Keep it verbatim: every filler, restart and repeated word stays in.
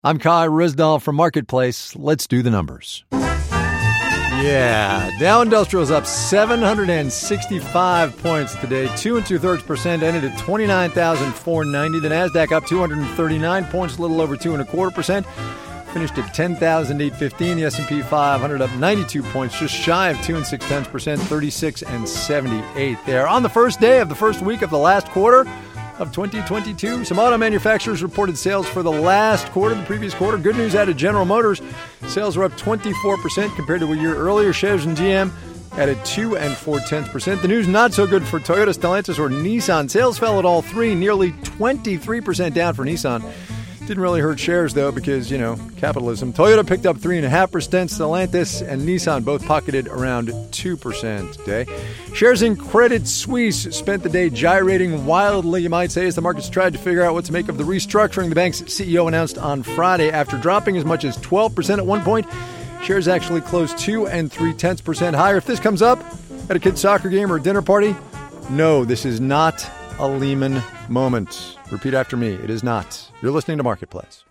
I'm Kai Rizdal from Marketplace. Let's do the numbers. Yeah, Dow Industrial's up seven hundred sixty-five points today, two and two-thirds percent, ended at twenty-nine thousand four hundred ninety. The Nasdaq up two hundred thirty-nine points, a little over two and a quarter percent, finished at ten thousand eight hundred fifteen. The S and P five hundred up ninety-two points, just shy of two and six-tenths percent, thirty-six and seventy-eight there. On the first day of the first week of the last quarter of twenty twenty-two, some auto manufacturers reported sales for the last quarter, the previous quarter. Good news out of General Motors. Sales were up twenty-four percent compared to a year earlier. Shares in G M added two and four-tenths percent. The news not so good for Toyota, Stellantis, or Nissan. Sales fell at all three, nearly twenty-three percent down for Nissan. Didn't really hurt shares, though, because, you know, capitalism. Toyota picked up three point five percent. Stellantis and Nissan both pocketed around two percent today. Shares in Credit Suisse spent the day gyrating wildly, you might say, as the markets tried to figure out what to make of the restructuring the bank's C E O announced on Friday. After dropping as much as twelve percent at one point, shares actually closed two and three-tenths percent higher. If this comes up at a kid's soccer game or a dinner party, no, this is not a Lehman moment. Repeat after me. It is not. You're listening to Marketplace.